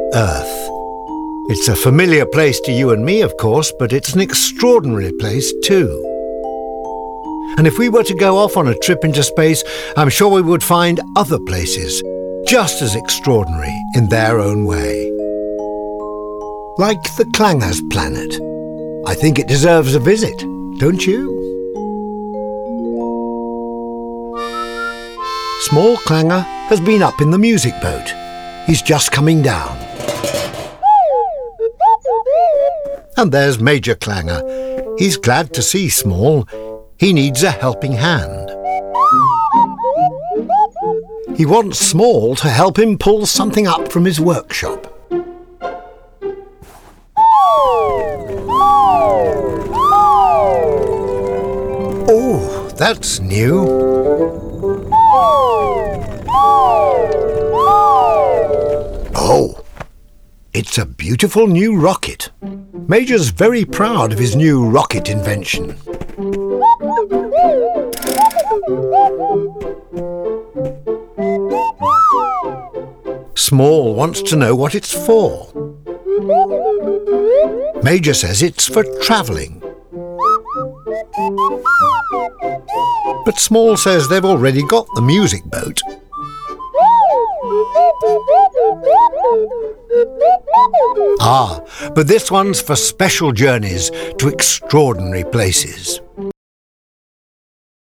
Earth. It's a familiar place to you and me, of course, but it's an extraordinary place too. And if we were to go off on a trip into space, I'm sure we would find other places just as extraordinary in their own way. Like the Clangers planet. I think it deserves a visit, don't you? Small Clanger has been up in the music boat. He's just coming down. And there's Major Clanger. He's glad to see Small. He needs a helping hand. He wants Small to help him pull something up from his workshop. Oh, that's new. Oh, it's a beautiful new rocket. Major's very proud of his new rocket invention. Small wants to know what it's for. Major says it's for travelling. But Small says they've already got the music boat. Ah, but this one's for special journeys to extraordinary places.